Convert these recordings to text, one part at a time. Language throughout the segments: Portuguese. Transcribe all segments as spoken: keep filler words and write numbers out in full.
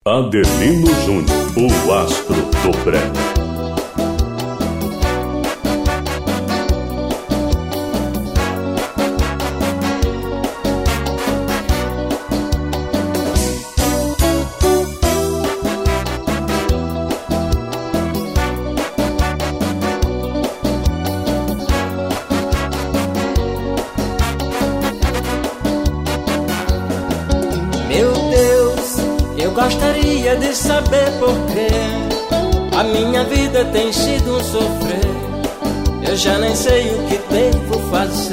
Adelino Júnior, o astro do brega. Meu Deus, eu gostaria de saber por quê a minha vida tem sido um sofrer. Eu já nem sei o que devo fazer.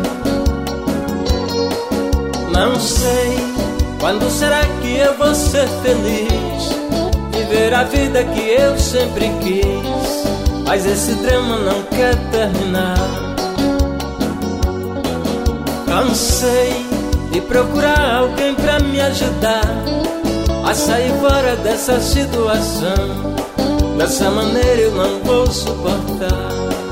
Não sei quando será que eu vou ser feliz, viver a vida que eu sempre quis, mas esse drama não quer terminar. Cansei de procurar alguém pra me ajudar a sair fora dessa situação. Dessa maneira eu não vou suportar.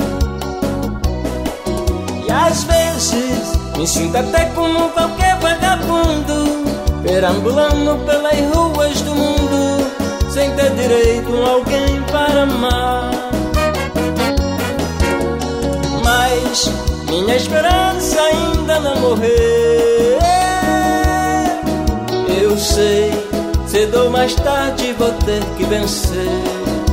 E às vezes me sinto até como qualquer vagabundo, perambulando pelas ruas do mundo, sem ter direito a alguém para amar. Mas minha esperança ainda não morreu. Eu sei, cedo ou mais tarde vou ter que vencer.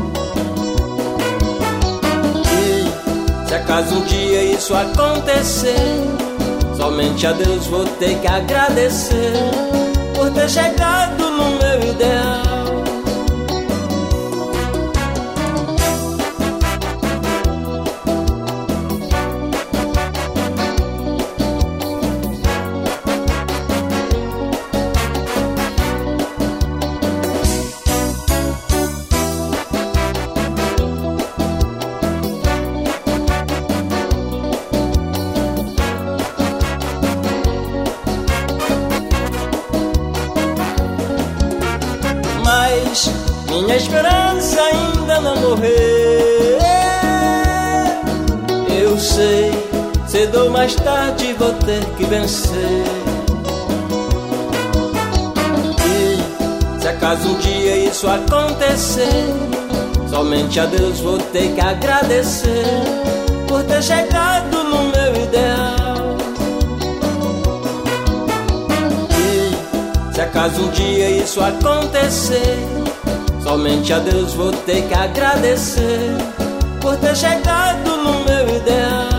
E se acaso um dia isso acontecer, somente a Deus vou ter que agradecer por ter chegado no meu ideal. Mas minha esperança ainda não morreu. Eu sei, cedo ou mais tarde vou ter que vencer. E se acaso um dia isso acontecer, somente a Deus vou ter que agradecer por ter chegado no meu ideal. Se acaso um dia isso acontecer, somente a Deus vou ter que agradecer por ter chegado no meu ideal.